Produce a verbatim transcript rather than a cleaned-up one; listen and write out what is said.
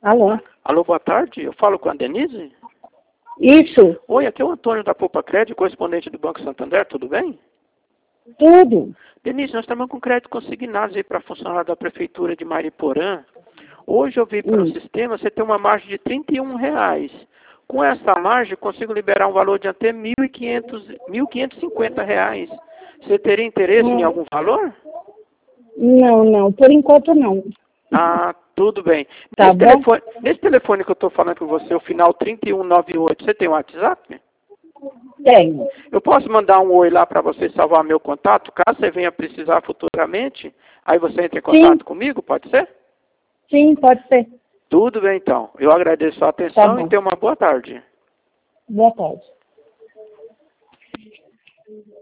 Alô? Alô, boa tarde. Eu falo com a Denise? Isso, Oi, aqui é o Antônio da Poupa Crédito, correspondente do Banco Santander, tudo bem? tudo. Denise, nós estamos com crédito consignado aí para funcionário da Prefeitura de Mariporã. Hoje eu vi pelo Hum. sistema, você tem uma margem de trinta e um reais. Com essa margem, eu consigo liberar um valor de até mil e quinhentos, mil quinhentos e cinquenta reais. Você teria interesse em Hum. algum valor? Não, não, por enquanto não. Ah, tudo bem. Tá Nesse bom? telefone, nesse telefone que eu estou falando com você, o final trinta e um noventa e oito, você tem um WhatsApp? Tenho. Eu posso mandar um oi lá para você salvar meu contato, caso você venha precisar futuramente, aí você entra em Sim, contato comigo, pode ser? sim, pode ser. Tudo bem então. Eu agradeço a Tá atenção e bom. tenha uma boa tarde. Boa tarde.